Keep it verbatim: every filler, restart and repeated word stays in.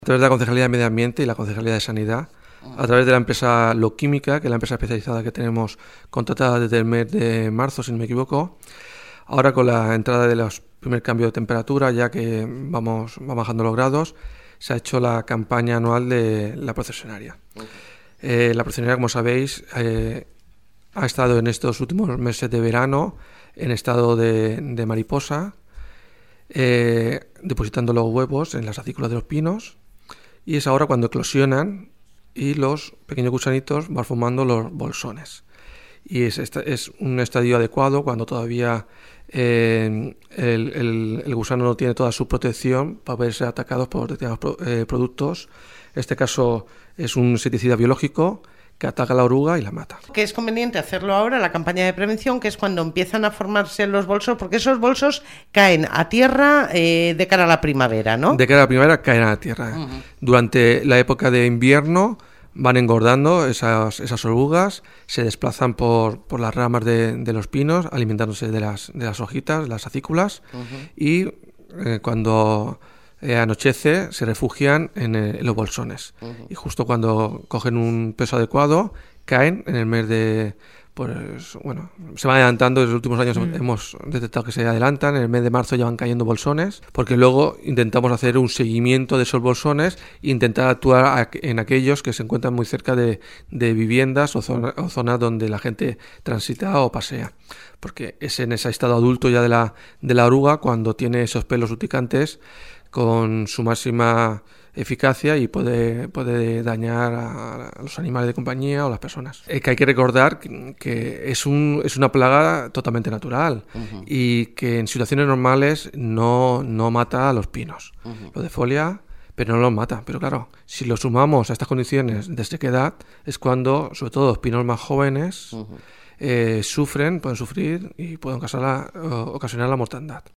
A través de la Concejalía de Medio Ambiente y la Concejalía de Sanidad, a través de la empresa Loquímica, que es la empresa especializada que tenemos contratada desde el mes de marzo, si no me equivoco. Ahora con la entrada de los primer cambios de temperatura, ya que vamos, va bajando los grados, se ha hecho la campaña anual de la procesionaria. Okay. Eh, la procesionaria, como sabéis, eh, ha estado en estos últimos meses de verano en estado de, de mariposa, eh, depositando los huevos en las acículas de los pinos, y es ahora cuando eclosionan y los pequeños gusanitos van formando los bolsones. Y es, es un estadio adecuado cuando todavía eh, el, el, el gusano no tiene toda su protección para poder ser atacados por determinados eh, productos. En este caso es un insecticida biológico que ataca a la oruga y la mata. Que es conveniente hacerlo ahora, la campaña de prevención, que es cuando empiezan a formarse los bolsos, porque esos bolsos caen a tierra eh, de cara a la primavera, ¿no? De cara a la primavera caen a la tierra. Uh-huh. Durante la época de invierno van engordando esas, esas orugas, se desplazan por, por las ramas de, de los pinos, alimentándose de las, de las hojitas, las acículas, uh-huh. y eh, cuando eh, anochece se refugian en, eh, en los bolsones. Uh-huh. Y justo cuando cogen un peso adecuado, caen en el mes de... Pues bueno, se van adelantando. En los últimos años mm. hemos detectado que se adelantan. En el mes de marzo ya van cayendo bolsones, porque luego intentamos hacer un seguimiento de esos bolsones e intentar actuar en aquellos que se encuentran muy cerca de, de viviendas o, zona, o zonas donde la gente transita o pasea, porque es en ese estado adulto ya de la, de la oruga cuando tiene esos pelos urticantes con su máxima eficacia y puede, puede dañar a, a los animales de compañía o las personas. Es que hay que recordar que, que es, un, es una plaga totalmente natural, uh-huh. y que en situaciones normales no, no mata a los pinos. Uh-huh. Lo defolia, pero no los mata. Pero claro, si lo sumamos a estas condiciones de sequedad, es cuando, sobre todo los pinos más jóvenes, uh-huh. eh, sufren, pueden sufrir y pueden ocasionar la, ocasionar la mortandad.